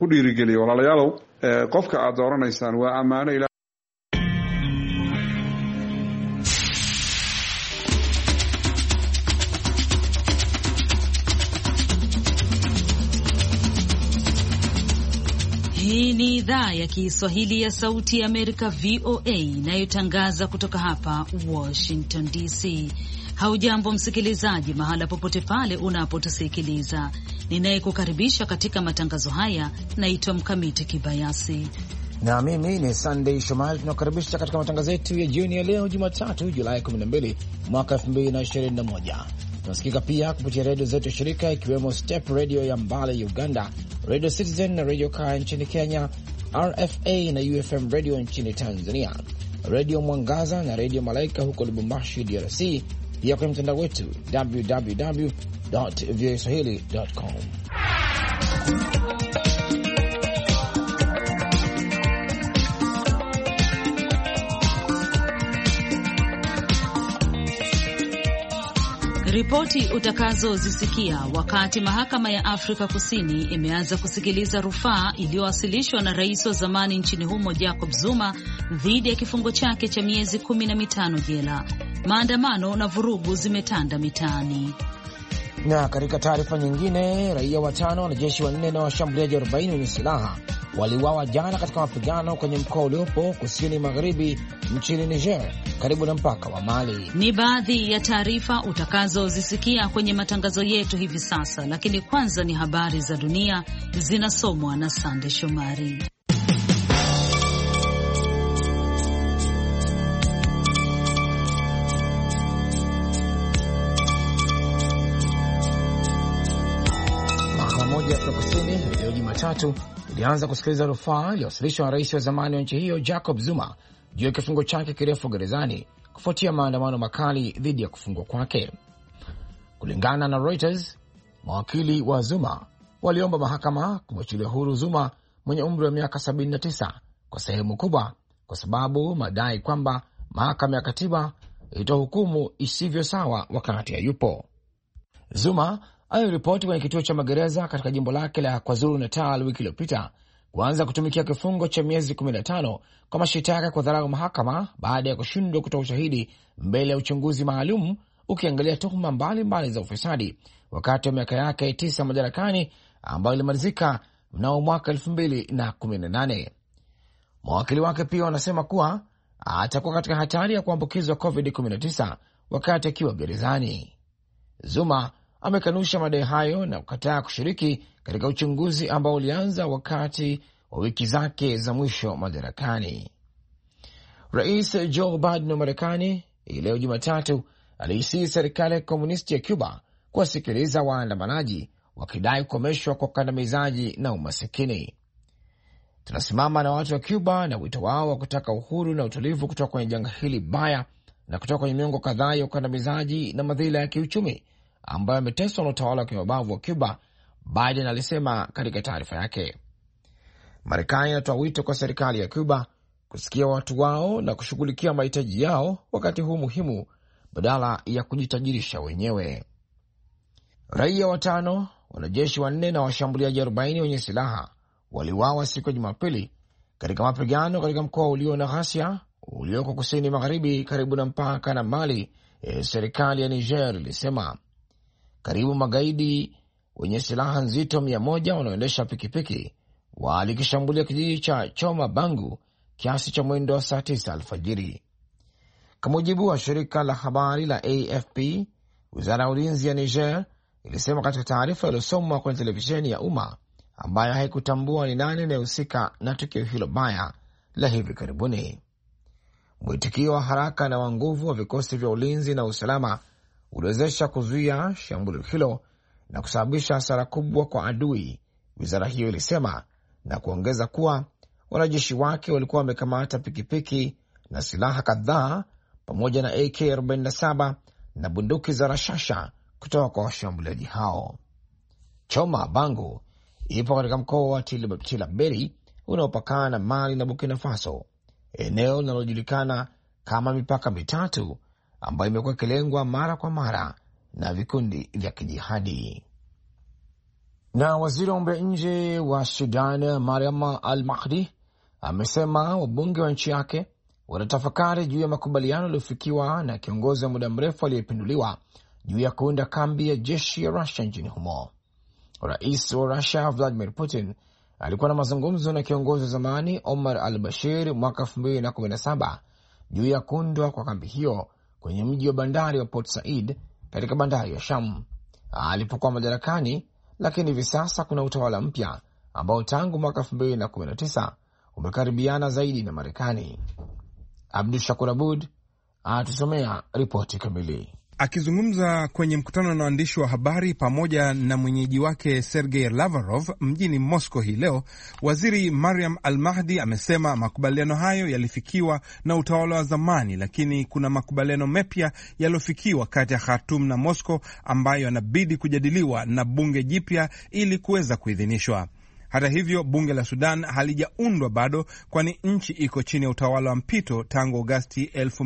ku dhiirigeliyo walaalayaalow qofka aad dooranaysaan waa ammaano ila Hii ni idhaa ya Kiswahili ya Sauti ya Amerika VOA inayotangaza kutoka hapa Washington DC. Haujambo msikilizaji mahala popote pale unapotusikiliza. Ninayekukaribisha katika matangazo haya naitwa Mkamiti Kibayasi. Na mimi ni Sunday Shomari. Tunakaribisha katika matangazo yetu ya jioni ya leo Jumatatu Julai 12 mwaka 2021. Tunasikika pia kupitia redio zetu shirika ikiwemo Step Radio ya Mbale Uganda, Radio Citizen na Radio Kaya nchini Kenya, RFA na UFM Radio nchini Tanzania, Radio Mwangaza na Radio Malaika huko Lubumbashi DRC, pia kwenye mtandao wetu www.voaswahili.com. Ripoti utakazozisikia wakati mahakama ya Afrika Kusini imeanza kusikiliza rufaa iliyowasilishwa na rais wa zamani nchini humo Jacob Zuma dhidi ya kifungo chake cha miezi 15 jela. Maandamano na vurugu zimetanda mitaani. Na katika taarifa nyingine, raia 5, wanajeshi 4 na washambuliaji 40 wenye silaha waliuawa jana katika mapigano kwenye mkoa uliopo kusini magharibi nchini Niger karibu na mpaka wa Mali. Ni baadhi ya taarifa utakazozisikia kwenye matangazo yetu hivi sasa, lakini kwanza ni habari za dunia zinasomwa na Sande Shomari. Mahakama moja ya Kusini leo Jumatatu ilianza kusikiliza rufaa iliyowasilishwa na rais wa zamani wa nchi hiyo Jacob Zuma juu ya kifungo chake kirefu gerezani kufuatia maandamano makali dhidi ya kufungwa kwake. Kulingana na Reuters, mawakili wa Zuma waliomba mahakama kumwachilia huru Zuma mwenye umri wa miaka 79 kwa sehemu kubwa kwa sababu madai kwamba mahakama ya katiba ilitoa hukumu isivyo sawa wakati hayupo. Zuma aliripoti kwenye kituo cha magereza katika jimbo lake la KwaZulu Natal wiki iliyopita kuanza kutumikia kifungo cha miezi 15 kwa mashitaka kwa dharau mahakama baada ya kushindwa kutoa ushahidi mbele ya uchunguzi maalum ukiangalia tuhuma mbalimbali za ufisadi wakati wa miaka yake 9 madarakani ambayo ilimalizika mnamo mwaka 2018. Mawakili wake pia wanasema kuwa atakuwa katika hatari ya kuambukizwa COVID-19 wakati akiwa gerezani. Zuma amekanusha madai hayo na kukataa kushiriki katika uchunguzi ambao ulianza wakati wa wiki zake za mwisho madarakani. Rais Joe Biden wa Marekani leo Jumatatu aliisihi serikali ya komunisti ya Cuba kuwasikiliza waandamanaji wakidai kukomeshwa kwa ukandamizaji na umasikini. Tunasimama na watu wa Cuba na wito wao wa kutaka uhuru na utulivu kutoka kwenye janga hili baya na kutoka kwenye miongo kadhaa ya ukandamizaji na madhila ya kiuchumi ambayo ameteswa na utawala wa kimabavu wa Cuba, Biden alisema katika taarifa yake. Marekani inatoa wito kwa serikali ya Cuba kusikia watu wao na kushughulikia mahitaji yao wakati huu muhimu badala ya kujitajirisha wenyewe. Raia 5, wanajeshi 4 na washambuliaji 40 wenye silaha waliuawa siku ya Jumapili katika mapigano katika mkoa ulio na ghasia ulioko kusini magharibi karibu na mpaka na Mali, serikali ya Niger ilisema. Karibu magaidi wenye silaha nzito 100 wanaoendesha pikipiki walikishambulia kijiji cha Choma Bangu kiasi cha mwendo wa saa 9 alfajiri. Kwa mujibu wa shirika la habari la AFP, wizara ya ulinzi ya Niger ilisema katika taarifa iliyosomwa kwenye televisheni ya umma ambayo haikutambua ni nani anayehusika na tukio hilo baya la hivi karibuni. Mwitikio wa haraka na wa nguvu wa vikosi vya ulinzi na usalama uliwezesha kuzuia shambulio hilo na kusababisha hasara kubwa kwa adui, wizara hiyo ilisema, na kuongeza kuwa wanajeshi wake walikuwa wamekamata pikipiki na silaha kadhaa pamoja na AK-47 na bunduki za rashasha kutoka kwa washambuliaji hao. Choma Bangu ipo katika mkoa wa Tilaberi unaopakana na Mali na Burkina Faso, eneo linalojulikana kama mipaka mitatu ambayo imekuwa ikilengwa mara kwa mara na vikundi vya kijihadi. Na waziri wa mambo ya nje wa Sudan Mariam al-Mahdi amesema wabunge wa nchi yake wanatafakari juu ya makubaliano yaliyofikiwa na kiongozi wa muda mrefu aliyepinduliwa juu ya kuunda kambi ya jeshi ya Rusia nchini humo. Rais wa Rusia Vladimir Putin alikuwa na mazungumzo na kiongozi wa zamani Omar al-Bashir mwaka 2017 juu ya kuundwa kwa kambi hiyo kwenye mji wa bandari wa Port Said katika bandari ya Sham alipokuwa madarakani, lakini hivi sasa kuna utawala mpya ambao tangu mwaka 2019 umekaribiana zaidi na Marekani. Abdul Shakur Abud atusomea ripoti kamili. Akizungumza kwenye mkutano na waandishi wa habari pamoja na mwenyeji wake Sergei Lavrov mjini Moscow hii leo, waziri Mariam al-Mahdi amesema makubaliano hayo yalifikiwa na utawala wa zamani, lakini kuna makubaliano mapya yaliyofikiwa kati ya Khartoum na Moscow ambayo yanabidi kujadiliwa na bunge jipya ili kuweza kuidhinishwa. Hata hivyo, bunge la Sudan halijaundwa bado, kwani nchi iko chini ya utawala wa mpito tangu Agosti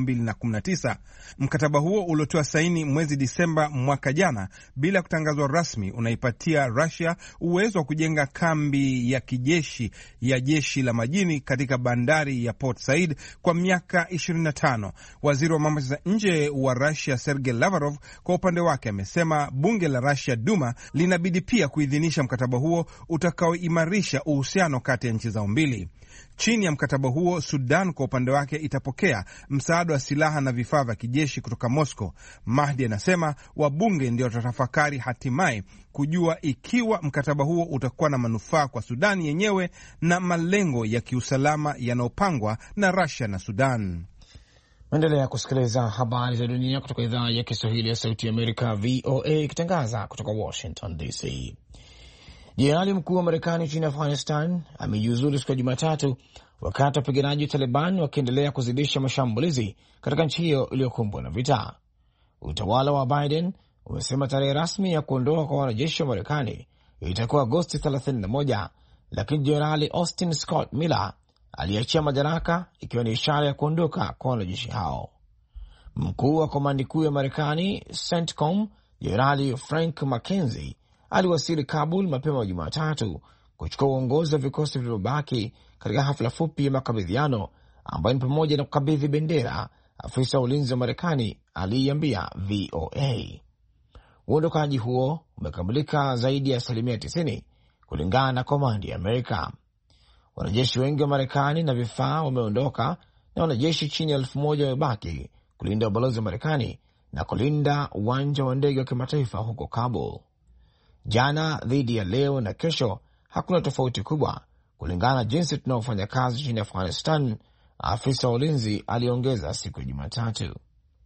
2019. Mkataba huo uliotoa saini mwezi Disemba mwaka jana bila kutangazwa rasmi unaipatia Russia uwezo wa kujenga kambi ya kijeshi ya jeshi la majini katika bandari ya Port Said kwa miaka 25. Waziri wa mambo ya nje wa Russia Sergei Lavrov kwa upande wake amesema bunge la Russia Duma linabidi pia kuidhinisha mkataba huo utakaoimarisha uhusiano kati ya nchi zao mbili. Chini ya mkataba huo, Sudan kwa upande wake itapokea msaada wa silaha na vifaa vya kijeshi kutoka Moscow. Mahdi anasema wabunge ndio watatafakari hatimaye kujua ikiwa mkataba huo utakuwa na manufaa kwa Sudani yenyewe na malengo ya kiusalama yanayopangwa na Russia na Sudan. Endelea kusikiliza habari za dunia kutoka idhaa ya Kiswahili ya Sauti ya Amerika, VOA, ikitangaza kutoka Washington DC. Jenerali mkuu wa Marekani nchini Afghanistan amejiuzulu siku ya Jumatatu wakati wapiganaji wa Taliban wakiendelea kuzidisha mashambulizi katika nchi hiyo iliyokumbwa na vita. Utawala wa Biden umesema tarehe rasmi ya kuondoka kwa wanajeshi wa Marekani itakuwa Agosti 31, lakini Jenerali Austin Scott Miller aliachia madaraka ikiwa ni ishara ya kuondoka kwa wanajeshi hao. Mkuu wa komandi kuu ya Marekani CENTCOM Jenerali Frank McKenzie aliwasili Kabul mapema Jumatatu kuchukua uongozi wa vikosi vilivyobaki katika hafla fupi ya makabidhiano ambayo ni pamoja na kukabidhi bendera. Afisa wa ulinzi wa Marekani aliiambia VOA uondokaji huo umekamilika zaidi ya 90% kulingana na komandi ya Amerika. Wanajeshi wengi wa Marekani na vifaa wameondoka na wanajeshi chini ya 1,000 wamebaki kulinda ubalozi wa Marekani na kulinda uwanja wa ndege wa kimataifa huko Kabul. Jana dhidi ya leo na kesho hakuna tofauti kubwa kulingana na jinsi tunaofanya kazi nchini Afghanistan, afisa wa ulinzi aliongeza siku ya Jumatatu.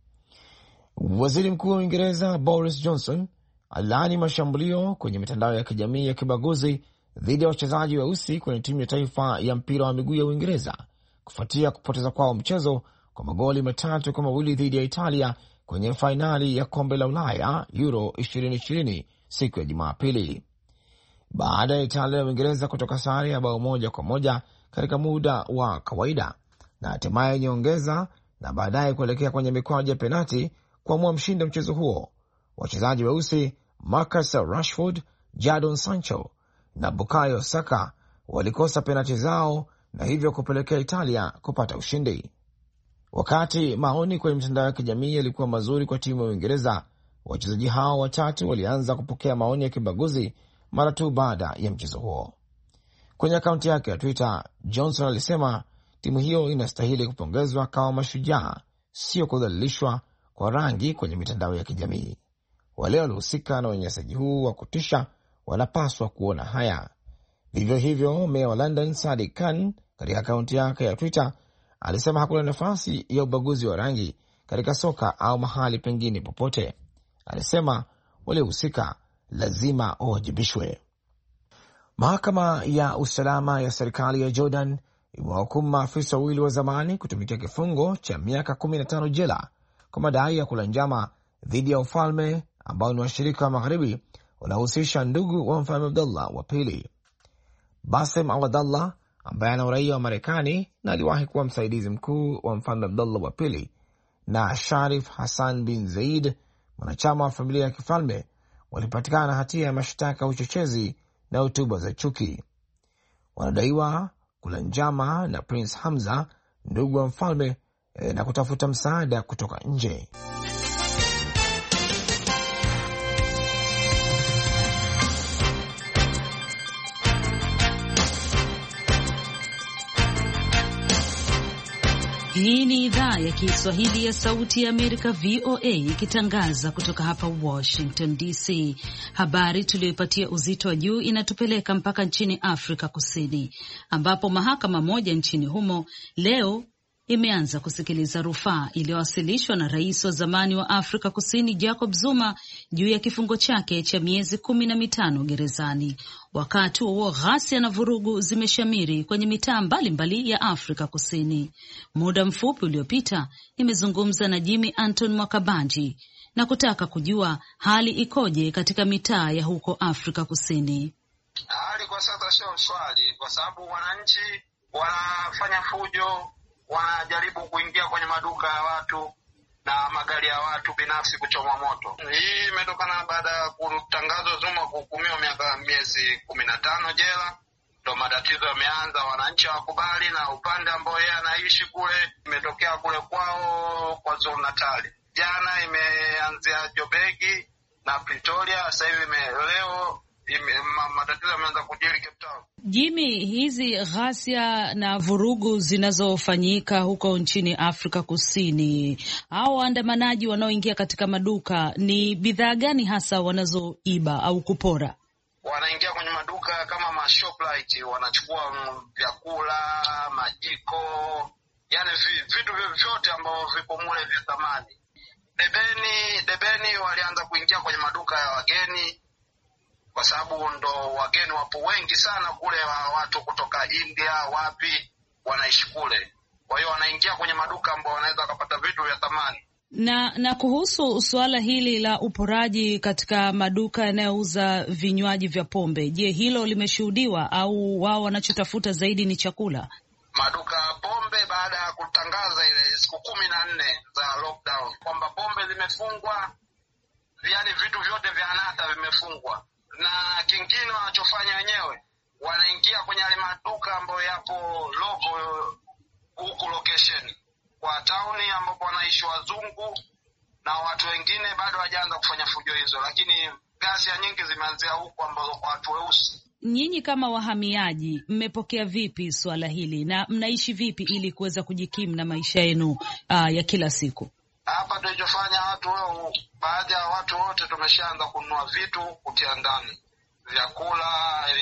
Waziri Mkuu wa Uingereza Boris Johnson alilaani mashambulio kwenye mitandao ya kijamii ya kibaguzi dhidi ya wachezaji weusi kwenye timu ya taifa ya mpira wa miguu ya Uingereza kufuatia kupoteza kwao mchezo kwa magoli 3-2 dhidi ya Italia kwenye fainali ya kombe la Ulaya Euro 2020 siku ya Jumapili. Baada ya Italia na Uingereza kutoka sare ya bao 1-1 katika muda wa kawaida na hatimaye nyongeza na baadaye kuelekea kwenye mikwaju ya penati kuamua mshindi wa mchezo huo, wachezaji weusi Marcus Rashford, Jadon Sancho na Bukayo Saka walikosa penati zao na hivyo kupelekea Italia kupata ushindi. Wakati maoni kwenye mitandao ya kijamii yalikuwa mazuri kwa timu ya Uingereza, wachezaji hao watatu walianza kupokea maoni ya kibaguzi mara tu baada ya mchezo huo. Kwenye akaunti yake ya Twitter, Johnson alisema timu hiyo inastahili kupongezwa kama mashujaa, sio kudhalilishwa kwa rangi kwenye mitandao ya kijamii. Wale waliohusika na unyanyasaji huu wa kutisha wanapaswa kuona haya. Vivyo hivyo, meya wa London Sadiq Khan katika akaunti yake ya Twitter alisema hakuna nafasi ya ubaguzi wa rangi katika soka au mahali pengine popote. Alisema waliohusika lazima wawajibishwe. Mahakama ya usalama ya serikali ya Jordan imewahukumu maafisa wawili wa zamani kutumikia kifungo cha miaka 15 jela kwa madai ya kula njama dhidi ya ufalme ambao ni washirika wa magharibi wanahusisha ndugu wa mfalme Abdullah wa pili. Bassem al-Abdallah ambaye ana uraia wa Marekani na aliwahi kuwa msaidizi mkuu wa mfalme Abdullah wa pili, na Sharif Hassan bin Zaid, mwanachama wa familia ya kifalme, walipatikana na hatia ya mashtaka ya uchochezi na hotuba za chuki. Wanadaiwa kula njama na Prince Hamza, ndugu wa mfalme, na kutafuta msaada kutoka nje. Hii ni idhaa ya Kiswahili ya Sauti ya Amerika, VOA, ikitangaza kutoka hapa Washington DC. Habari tuliyoipatia uzito wa juu inatupeleka mpaka nchini Afrika Kusini, ambapo mahakama moja nchini humo leo imeanza kusikiliza rufaa iliyowasilishwa na rais wa zamani wa Afrika Kusini Jacob Zuma juu ya kifungo chake cha miezi 15 gerezani. Wakati huo ghasia na vurugu zimeshamiri kwenye mitaa mbalimbali ya Afrika Kusini. Muda mfupi uliopita nimezungumza na Jimmy Anton Mwakabanji na kutaka kujua hali ikoje katika mitaa ya huko Afrika Kusini. Hali kwa sasa sio swali, kwa sababu wananchi wanafanya fujo, wanajaribu kuingia kwenye maduka ya watu na magari ya watu binafsi kuchoma moto. Hii imetokana baada ya kutangazwa Zuma kuhukumiwa miezi 15 jela. Ndo matatizo yameanza, wananchi hawakubali, na upande ambao yeye anaishi kule imetokea kule kwao kwa Zulu Natal. Jana imeanzia Joburg na Pretoria, sasa hivi leo matatizo yameanza kujiri Cape Town. Jimmy, hizi ghasia na vurugu zinazofanyika huko nchini Afrika Kusini, hao waandamanaji wanaoingia katika maduka, ni bidhaa gani hasa wanazoiba au kupora? Wanaingia kwenye maduka kama mashoplite, wanachukua vyakula, majiko, yani vitu vyote ambavyo vipo mule vya thamani. Debeni walianza kuingia kwenye maduka ya wageni, kwa sababu ndo wageni wapo wengi sana kule, watu kutoka India wapi wanaishi kule. Kwa hiyo wanaingia kwenye maduka ambao wanaweza kupata vitu vya thamani. Na kuhusu suala hili la uporaji katika maduka yanayouza vinywaji vya pombe, je, hilo limeshuhudiwa au wao wanachotafuta zaidi ni chakula? Maduka ya pombe baada ya kutangaza ile siku 14 za lockdown kwamba pombe zimefungwa, yani vitu vyote vya anasa vimefungwa. Na kingine wanachofanya wenyewe, wanaingia kwenye yale maduka ambayo yapo logo huku location kwa tauni ambapo wanaishi wazungu na watu wengine bado hawajaanza kufanya fujo hizo, lakini ghasia nyingi zimeanzia huku ambazo kwa watu weusi. Nyinyi kama wahamiaji mmepokea vipi swala hili na mnaishi vipi ili kuweza kujikimu na maisha yenu ya kila siku? Hapa tulichofanya baadhi ya watu wote tumeshaanza kununua vitu kutia ndani, vyakula,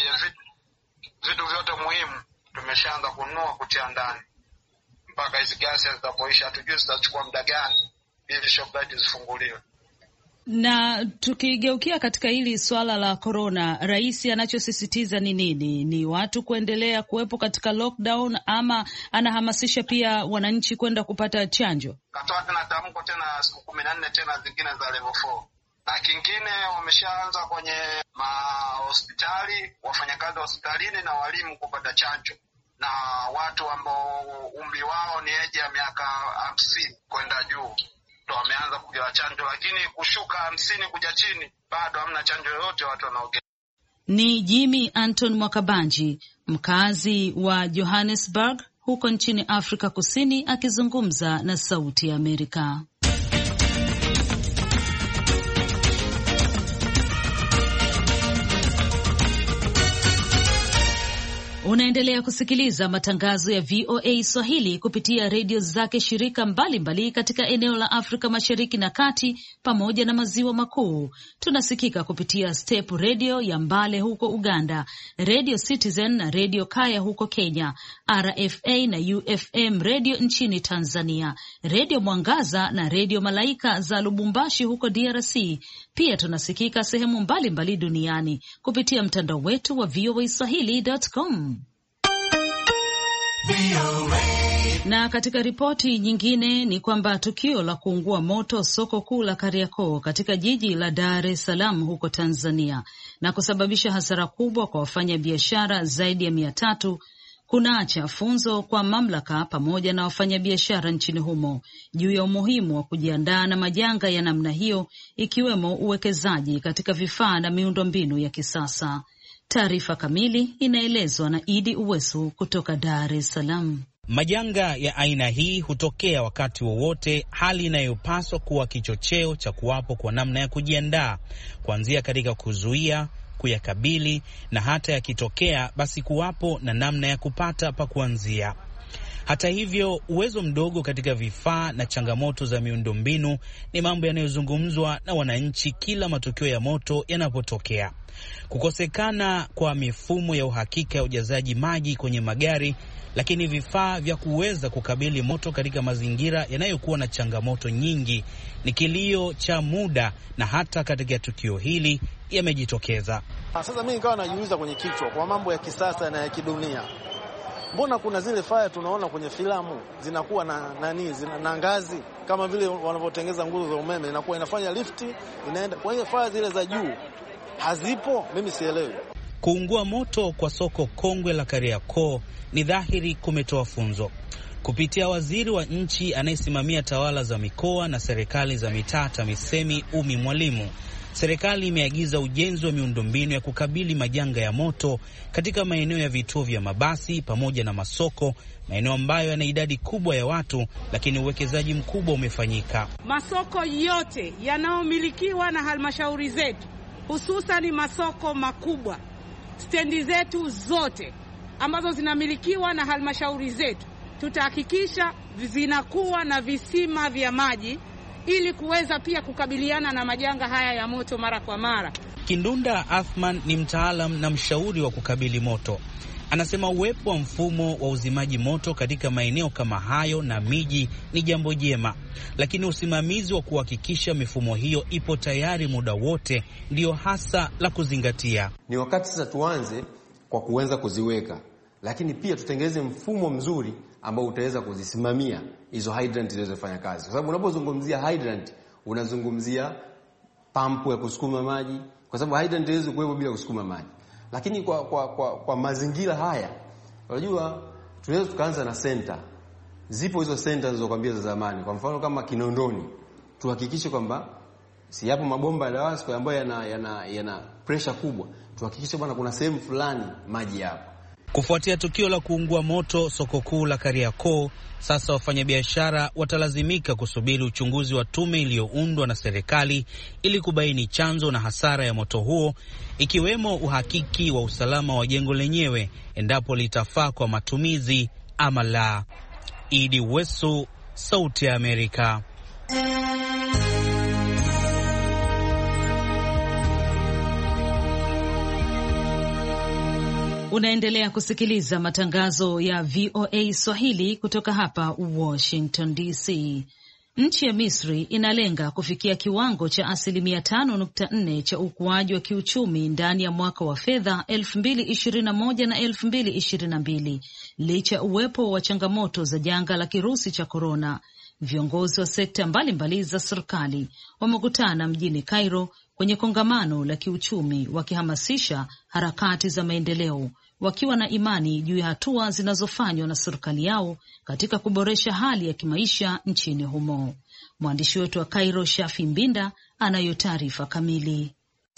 vitu vyote muhimu tumeshaanza kununua kutia ndani mpaka hizi ghasia zitapoisha. Hatujui zitachukua muda gani ili shoprite zifunguliwe. Na tukigeukia katika hili swala la corona, rais anachosisitiza ni nini? Ni watu kuendelea kuwepo katika lockdown ama anahamasisha pia wananchi kwenda kupata chanjo? Katoa tena tamko tena siku 14 tena zingine za level 4. Na kingine wameshaanza kwenye mahospitali, wafanyakazi wa hospitalini na walimu kupata chanjo, na watu ambao umri wao ni eji ya miaka 50 kwenda juu ndo wameanza kupewa chanjo, lakini kushuka 50 kuja chini bado hamna chanjo yoyote watu wanaoge. Ni Jimmy Anton Mwakabanji, mkazi wa Johannesburg huko nchini Afrika Kusini, akizungumza na Sauti ya Amerika. Unaendelea kusikiliza matangazo ya VOA Swahili kupitia redio zake shirika mbalimbali katika eneo la Afrika Mashariki na Kati pamoja na Maziwa Makuu. Tunasikika kupitia Step Radio ya Mbale huko Uganda, Radio Citizen na Radio Kaya huko Kenya, RFA na UFM Radio nchini Tanzania, Radio Mwangaza na Radio Malaika za Lubumbashi huko DRC. Pia tunasikika sehemu mbalimbali duniani kupitia mtandao wetu wa voaswahili.com. Na katika ripoti nyingine ni kwamba tukio la kuungua moto soko kuu la Kariakoo katika jiji la Dar es Salaam huko Tanzania na kusababisha hasara kubwa kwa wafanyabiashara zaidi ya 300 kunaacha funzo kwa mamlaka pamoja na wafanyabiashara nchini humo juu ya umuhimu wa kujiandaa na majanga ya namna hiyo, ikiwemo uwekezaji katika vifaa na miundombinu ya kisasa. Taarifa kamili inaelezwa na Idi Uwesu kutoka Dar es Salaam. Majanga ya aina hii hutokea wakati wowote, hali inayopaswa kuwa kichocheo cha kuwapo kwa namna ya kujiandaa, kuanzia katika kuzuia, kuyakabili, na hata yakitokea basi kuwapo na namna ya kupata pa kuanzia. Hata hivyo, uwezo mdogo katika vifaa na changamoto za miundombinu ni mambo yanayozungumzwa na wananchi kila matukio ya moto yanapotokea. Kukosekana kwa mifumo ya uhakika ya ujazaji maji kwenye magari, lakini vifaa vya kuweza kukabili moto katika mazingira yanayokuwa na changamoto nyingi ni kilio cha muda, na hata katika tukio hili yamejitokeza. Sasa mimi nikawa najiuliza kwenye kichwa, kwa mambo ya kisasa na ya kidunia, mbona kuna zile faya tunaona kwenye filamu zinakuwa na ngazi kama vile wanavyotengeza nguzo za umeme, inakuwa inafanya lifti inaenda. Kwa hiyo faya zile za juu hazipo, mimi sielewi. Kuungua moto kwa soko kongwe la Kariakoo ni dhahiri kumetoa funzo. Kupitia waziri wa nchi anayesimamia tawala za mikoa na serikali za mitaa TAMISEMI Umi Mwalimu, serikali imeagiza ujenzi wa miundombinu ya kukabili majanga ya moto katika maeneo ya vituo vya mabasi pamoja na masoko, maeneo ambayo yana idadi kubwa ya watu, lakini uwekezaji mkubwa umefanyika. Masoko yote yanayomilikiwa na halmashauri zetu, hususan masoko makubwa, stendi zetu zote ambazo zinamilikiwa na halmashauri zetu, tutahakikisha zinakuwa na visima vya maji ili kuweza pia kukabiliana na majanga haya ya moto mara kwa mara. Kindunda Athman ni mtaalam na mshauri wa kukabili moto. Anasema uwepo wa mfumo wa uzimaji moto katika maeneo kama hayo na miji ni jambo jema, lakini usimamizi wa kuhakikisha mifumo hiyo ipo tayari muda wote ndio hasa la kuzingatia. Ni wakati sasa tuanze kwa kuanza kuziweka, lakini pia tutengeze mfumo mzuri ambao utaweza kuzisimamia hizo hydrant ziweze kufanya kazi. Kwa sababu unapozungumzia hydrant unazungumzia pampu ya kusukuma maji, kwa sababu hydrant haiwezi kuwepo bila kusukuma maji. Lakini kwa mazingira haya, unajua tunaweza tukaanza na center. Zipo hizo center nilizokuambia za zamani. Kwa mfano kama Kinondoni, tuhakikishe kwamba si yapo mabomba ya DAWASCO ambayo yana pressure kubwa. Tuhakikishe bwana kuna sehemu fulani maji yapo. Kufuatia tukio la kuungua moto soko kuu la Kariakoo, sasa wafanyabiashara watalazimika kusubiri uchunguzi wa tume iliyoundwa na serikali ili kubaini chanzo na hasara ya moto huo, ikiwemo uhakiki wa usalama wa jengo lenyewe endapo litafaa kwa matumizi ama la. Idi Wesu, Sauti ya Amerika. Unaendelea kusikiliza matangazo ya VOA Swahili kutoka hapa Washington DC. Nchi ya Misri inalenga kufikia kiwango cha 5.4% cha ukuaji wa kiuchumi ndani ya mwaka wa fedha 2021 na 2022, licha ya uwepo wa changamoto za janga la kirusi cha korona. Viongozi wa sekta mbalimbali za serikali wamekutana mjini Cairo kwenye kongamano la kiuchumi wakihamasisha harakati za maendeleo, wakiwa na imani juu ya hatua zinazofanywa na serikali yao katika kuboresha hali ya kimaisha nchini humo. Mwandishi wetu wa Cairo, Shafi Mbinda, anayo taarifa kamili.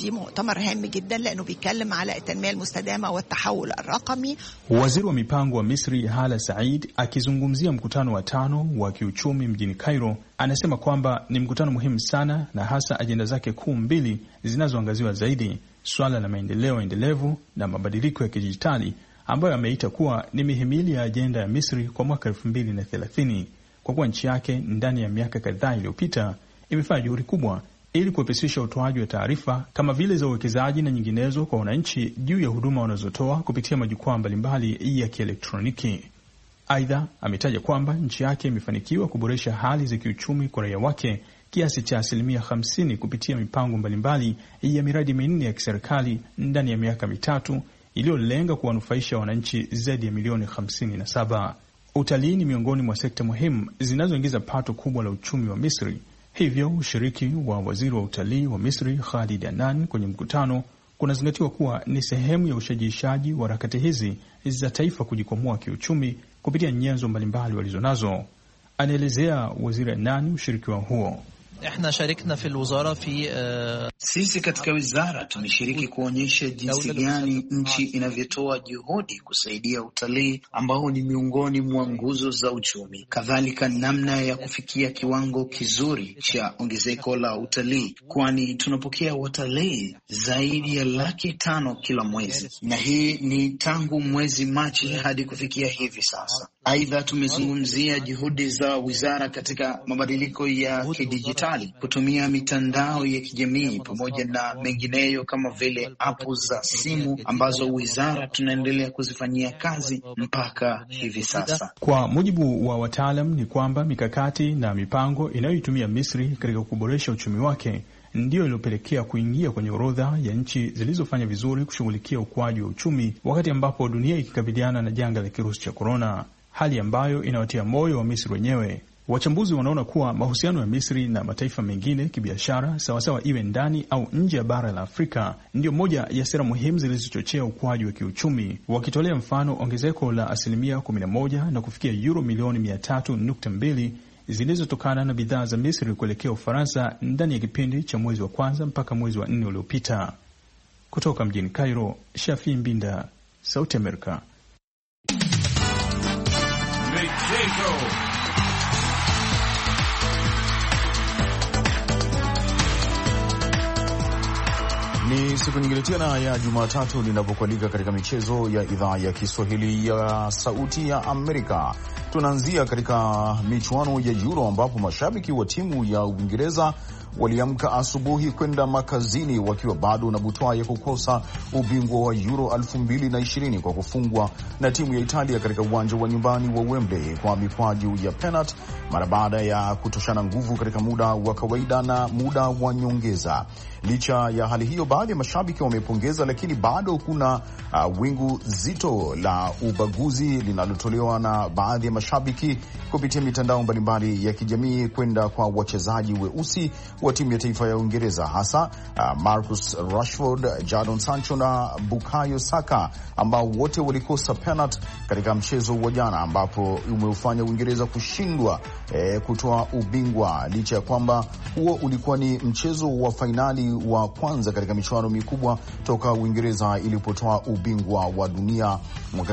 Waziri wa mipango wa Misri Hala Said akizungumzia mkutano wa 5 wa kiuchumi mjini Cairo anasema kwamba ni mkutano muhimu sana, na hasa ajenda zake kuu 2 zinazoangaziwa zaidi, swala la maendeleo endelevu na mabadiliko ya kidijitali, ambayo ameita kuwa ni mihimili ya ajenda ya Misri kwa mwaka 2030, kwa kuwa nchi yake ndani ya miaka kadhaa iliyopita imefanya juhudi kubwa ili kuwepesisha utoaji wa taarifa kama vile za uwekezaji na nyinginezo kwa wananchi juu ya huduma wanazotoa kupitia majukwaa mbalimbali ya kielektroniki. Aidha, ametaja kwamba nchi yake imefanikiwa kuboresha hali za kiuchumi kwa raia wake kiasi cha 50% kupitia mipango mbalimbali ya miradi 4 ya kiserikali ndani ya miaka 3 iliyolenga kuwanufaisha wananchi zaidi ya milioni 57. Utalii ni miongoni mwa sekta muhimu zinazoingiza pato kubwa la uchumi wa Misri. Hivyo ushiriki wa waziri wa utalii wa Misri Khalid Anan kwenye mkutano kunazingatiwa kuwa ni sehemu ya ushajiishaji wa harakati hizi za taifa kujikwamua kiuchumi kupitia nyenzo mbalimbali walizonazo. Anaelezea waziri Anan ushiriki wa huo. Sisi katika wizara tumeshiriki kuonyesha jinsi gani nchi inavyotoa juhudi kusaidia utalii ambao ni miongoni mwa nguzo za uchumi, kadhalika namna ya kufikia kiwango kizuri cha ongezeko la utalii, kwani tunapokea watalii zaidi ya 500,000 kila mwezi, na hii ni tangu mwezi Machi hadi kufikia hivi sasa. Aidha, tumezungumzia juhudi za wizara katika mabadiliko ya kidijitali, kutumia mitandao ya kijamii pamoja na mengineyo kama vile apu za simu ambazo wizara tunaendelea kuzifanyia kazi mpaka hivi sasa. Kwa mujibu wa wataalam ni kwamba mikakati na mipango inayoitumia Misri katika kuboresha uchumi wake ndio iliyopelekea kuingia kwenye orodha ya nchi zilizofanya vizuri kushughulikia ukuaji wa uchumi wakati ambapo dunia ikikabiliana na janga la kirusi cha korona, hali ambayo inawatia moyo wa Misri wenyewe. Wachambuzi wanaona kuwa mahusiano ya Misri na mataifa mengine kibiashara, sawasawa iwe ndani au nje ya bara la Afrika, ndio moja ya sera muhimu zilizochochea ukuaji wa kiuchumi, wakitolea mfano ongezeko la 11% na kufikia euro milioni 300.2 zilizotokana na bidhaa za Misri kuelekea Ufaransa ndani ya kipindi cha mwezi wa kwanza mpaka mwezi wa 4 uliopita. Kutoka mjini Cairo, Shafi Mbinda, Sauti Amerika. Ni siku nyingine tena ya Jumatatu ninapokualika katika michezo ya idhaa ya Kiswahili ya Sauti ya Amerika. Tunaanzia katika michuano ya Euro ambapo mashabiki wa timu ya Uingereza waliamka asubuhi kwenda makazini wakiwa bado na butwaa ya kukosa ubingwa wa Euro 2020 kwa kufungwa na timu ya Italia katika uwanja wa nyumbani wa Wembley kwa mikwaju ya penalti mara baada ya kutoshana nguvu katika muda wa kawaida na muda wa nyongeza. Licha ya hali hiyo, baadhi ya mashabiki wamepongeza, lakini bado kuna wingu zito la ubaguzi linalotolewa na baadhi ya mashabiki kupitia mitandao mbalimbali ya kijamii kwenda kwa wachezaji weusi wa timu ya taifa ya Uingereza, hasa Marcus Rashford, Jadon Sancho na Bukayo Saka, ambao wote walikosa penalti katika mchezo wa jana, ambapo umeufanya Uingereza kushindwa kutoa ubingwa, licha ya kwamba huo ulikuwa ni mchezo wa fainali wa kwanza katika michuano mikubwa toka Uingereza ilipotoa ubingwa wa dunia mwaka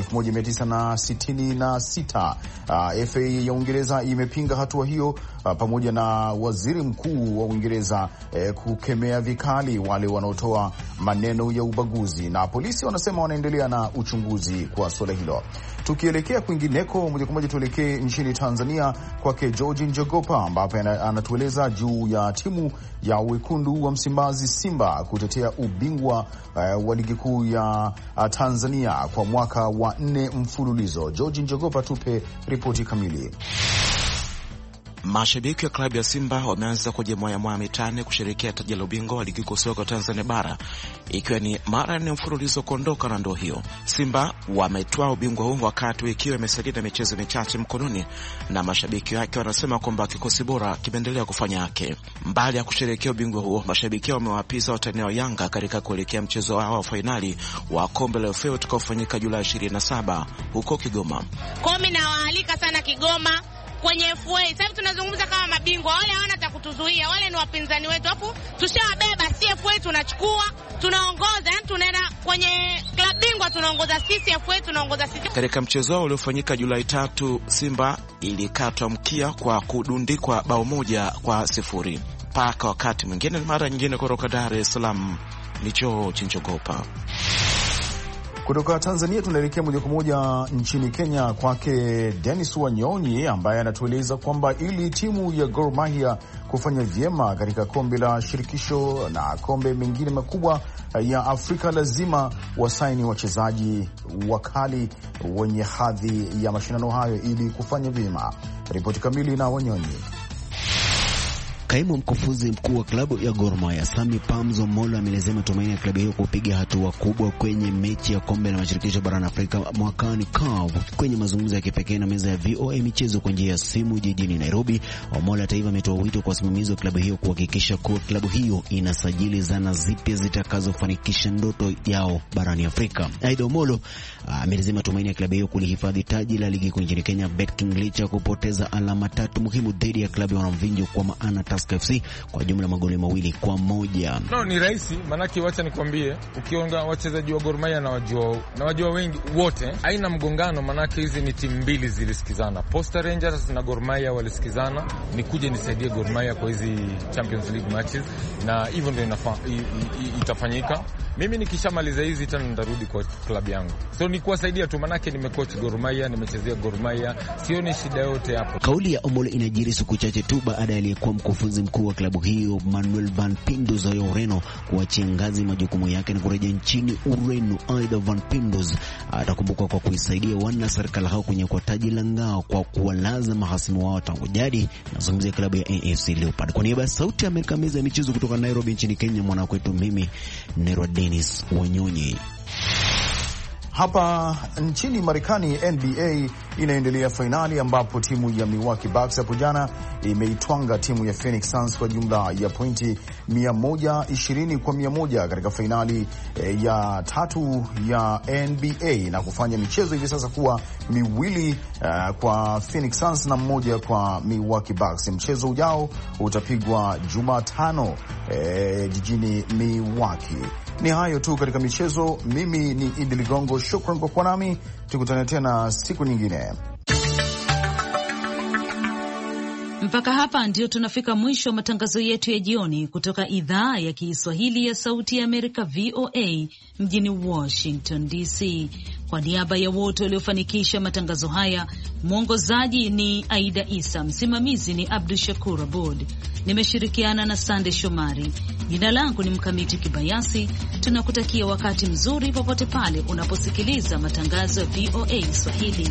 1966. FA ya Uingereza imepinga hatua hiyo pamoja na waziri mkuu wa Uingereza kukemea vikali wale wanaotoa maneno ya ubaguzi, na polisi wanasema wanaendelea na uchunguzi kwa suala hilo. Tukielekea kwingineko, moja kwa moja tuelekee nchini Tanzania kwake George Njogopa, ambapo anatueleza juu ya timu ya wekundu wa Msimbazi Simba kutetea ubingwa wa ligi kuu ya Tanzania kwa mwaka wa 4 mfululizo. George Njogopa, tupe ripoti kamili. Mashabiki wa klabu ya Simba wameanza kujimoya mitaani kusherehekea taji la ubingwa wa ligi kuu soka Tanzania bara, ikiwa ni mara 4 mfululizo kuondoka na ndoo hiyo. Simba wametwaa ubingwa huu wakati ikiwa imesalia na michezo michache mkononi, na mashabiki wake wanasema kwamba kikosi bora kimeendelea kufanya yake. Mbali ya kusherehekea ubingwa huo, mashabiki wamewapiza watani wa Yanga katika kuelekea mchezo wao wa fainali wa kombe la FA utakaofanyika Julai 27 huko Kigoma. Komi na waalika sana Kigoma kwenye FA. Sasa tunazungumza kama mabingwa, wale hawana hata kutuzuia, wale ni wapinzani wetu. Hapo tushawabeba, CFA tunachukua, tunaongoza, tunaenda kwenye klabu bingwa tunaongoza sisi, FA tunaongoza sisi. Katika mchezo wao uliofanyika Julai 3, Simba ilikatwa mkia kwa kudundikwa bao 1-0. Paka wakati mwingine mara nyingine kutoka Dar es Salaam ni George Njogopa. Kutoka Tanzania tunaelekea moja kwa moja nchini Kenya kwake Dennis Wanyonyi, ambaye anatueleza kwamba ili timu ya Gor Mahia kufanya vyema katika kombe la shirikisho na kombe mengine makubwa ya Afrika lazima wasaini wachezaji wakali wenye hadhi ya mashindano hayo ili kufanya vyema. Ripoti kamili na Wanyonyi. Kaimu mkufunzi mkuu wa klabu ya Gor Mahia Sami Pamzo Molo ameelezea matumaini ya klabu hiyo kupiga hatua kubwa kwenye mechi ya kombe la mashirikisho barani Afrika mwakani CAF. Kwenye mazungumzo ya kipekee na meza ya VOA michezo kwa njia ya simu jijini Nairobi, Omolo hata hivyo ametoa wito kwa wasimamizi wa klabu hiyo kuhakikisha kuwa klabu hiyo inasajili zana zipya zitakazofanikisha ndoto yao barani Afrika. Aidha, Omolo ameelezea matumaini ya klabu hiyo kulihifadhi taji la ligi kuu nchini Kenya BetKing licha kupoteza alama 3 muhimu dhidi ya klabu ya Wanamvinjo, kwa maana Tusker FC kwa jumla magoli 2-1. No, ni rahisi, manake wacha nikwambie, ukiona wachezaji wa Gor Mahia na wajua wengi wote, haina mgongano, manake hizi ni timu mbili zilisikizana. Posta Rangers na Gor Mahia walisikizana, nikuje nisaidie Gor Mahia kwa hizi Champions League matches, na hivyo ndio itafanyika. Mimi nikishamaliza hizi tena nitarudi kwa klabu yangu. So ni kuwasaidia tu, manake nimecoach Gor Mahia, nimechezea Gor Mahia, sioni shida yote hapo. Kauli ya Omolo inajiri siku chache tu baada ya aliyekuwa mkufunzi mkuu wa klabu hiyo Manuel Van Pindos wa Ureno kuachia ngazi majukumu yake na kurejea nchini Ureno. Aidha, Van Pindos atakumbukwa kwa kuisaidia wana serikali hao kwenye kwa taji la ngao kwa kuwalaza mahasimu wao tangu jadi. Nazungumzia klabu ya AFC Leopards. Kwa niaba ya Sauti ya Amerika, meza ya michezo kutoka Nairobi nchini Kenya, mwana kwetu mimi Nero Dennis Wanyonyi. Hapa nchini Marekani, NBA inaendelea fainali ambapo timu ya Milwaukee Bucks hapo jana imeitwanga timu ya Phoenix Suns kwa jumla ya pointi 120-100 katika fainali ya 3 ya NBA na kufanya michezo hivi sasa kuwa miwili kwa Phoenix Suns na 1 kwa Milwaukee Bucks. Mchezo ujao utapigwa Jumatano jijini Milwaukee. Ni hayo tu katika michezo. Mimi ni Idi Ligongo, shukran kwa kuwa nami. Tukutane tena siku nyingine. Mpaka hapa ndio tunafika mwisho wa matangazo yetu ya jioni kutoka idhaa ya Kiswahili ya Sauti ya Amerika VOA mjini Washington DC. Kwa niaba ya wote waliofanikisha matangazo haya, mwongozaji ni Aida Isa, msimamizi ni Abdul Shakur Abud, nimeshirikiana na Sande Shomari. Jina langu ni Mkamiti Kibayasi. Tunakutakia wakati mzuri popote pale unaposikiliza matangazo ya VOA Swahili.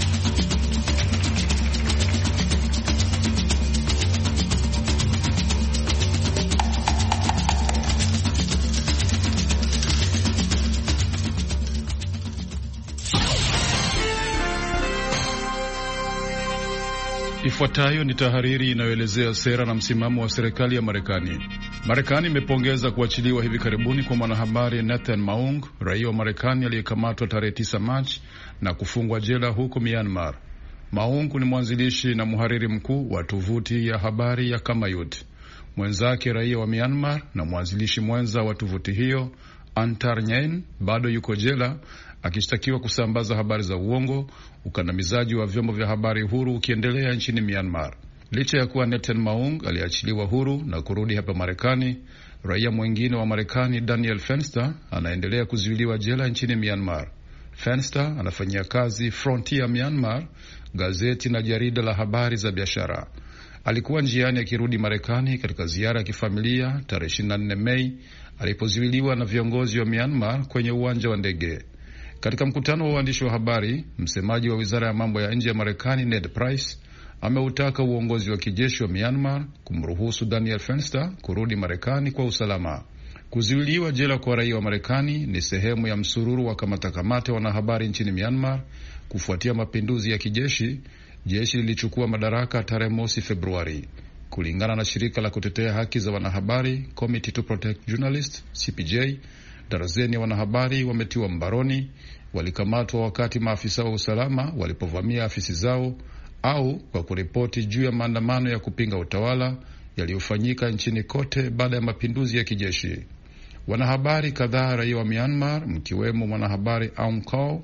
Ifuatayo ni tahariri inayoelezea sera na msimamo wa serikali ya Marekani. Marekani imepongeza kuachiliwa hivi karibuni kwa mwanahabari Nathan Maung, raia wa Marekani aliyekamatwa tarehe 9 Machi na kufungwa jela huko Myanmar. Maung ni mwanzilishi na mhariri mkuu wa tovuti ya habari ya Kamayut. Mwenzake raia wa Myanmar na mwanzilishi mwenza wa tovuti hiyo, Antar Nyen, bado yuko jela akishtakiwa kusambaza habari za uongo, ukandamizaji wa vyombo vya habari huru ukiendelea nchini Myanmar. Licha ya kuwa Nathan Maung aliachiliwa huru na kurudi hapa Marekani, raia mwingine wa Marekani Daniel Fenster anaendelea kuzuiliwa jela nchini Myanmar. Fenster anafanyia kazi Frontier Myanmar, gazeti na jarida la habari za biashara. Alikuwa njiani akirudi Marekani katika ziara ya kifamilia tarehe 24 Mei alipozuiliwa na viongozi wa Myanmar kwenye uwanja wa ndege. Katika mkutano wa waandishi wa habari, msemaji wa wizara ya mambo ya nje ya Marekani Ned Price ameutaka uongozi wa kijeshi wa Myanmar kumruhusu Daniel Fenster kurudi Marekani kwa usalama. Kuzuiliwa jela kwa raia wa Marekani ni sehemu ya msururu wa kamata wanahabari nchini Myanmar kufuatia mapinduzi ya kijeshi. Jeshi lilichukua madaraka tarehe 1 Februari. Kulingana na shirika la kutetea haki za wanahabari Committee to Protect Journalists CPJ, darazeni ya wanahabari wametiwa mbaroni, walikamatwa wakati maafisa wa usalama walipovamia afisi zao au kwa kuripoti juu ya maandamano ya kupinga utawala yaliyofanyika nchini kote baada ya mapinduzi ya kijeshi. Wanahabari kadhaa raia wa Myanmar, mkiwemo mwanahabari Aung Kyaw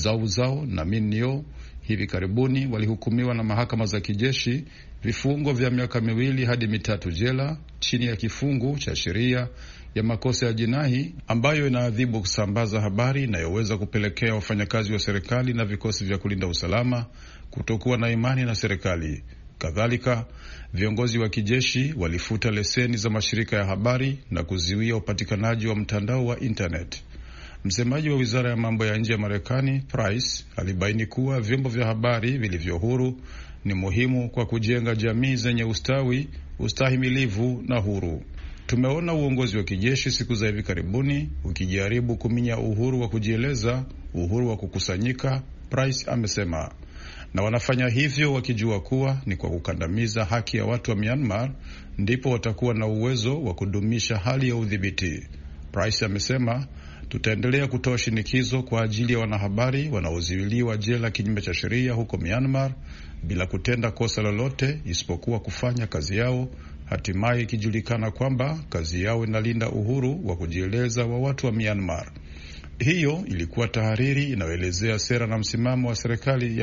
Zaw na Min Nyo, hivi karibuni walihukumiwa na mahakama za kijeshi vifungo vya miaka 2 hadi 3 jela chini ya kifungu cha sheria ya makosa ya jinai ambayo inaadhibu kusambaza habari inayoweza kupelekea wafanyakazi wa serikali na vikosi vya kulinda usalama kutokuwa na imani na serikali. Kadhalika, viongozi wa kijeshi walifuta leseni za mashirika ya habari na kuzuia upatikanaji wa mtandao wa internet. Msemaji wa wizara ya mambo ya nje ya Marekani Price alibaini kuwa vyombo vya habari vilivyo huru ni muhimu kwa kujenga jamii zenye ustawi, ustahimilivu na huru. Tumeona uongozi wa kijeshi siku za hivi karibuni ukijaribu kuminya uhuru wa kujieleza, uhuru wa kukusanyika, Price amesema. Na wanafanya hivyo wakijua kuwa ni kwa kukandamiza haki ya watu wa Myanmar ndipo watakuwa na uwezo wa kudumisha hali ya udhibiti. Price amesema, tutaendelea kutoa shinikizo kwa ajili ya wanahabari wanaozuiliwa jela kinyume cha sheria huko Myanmar bila kutenda kosa lolote isipokuwa kufanya kazi yao hatimaye ikijulikana kwamba kazi yao inalinda uhuru wa kujieleza wa watu wa Myanmar. Hiyo ilikuwa tahariri inayoelezea sera na msimamo wa serikali ya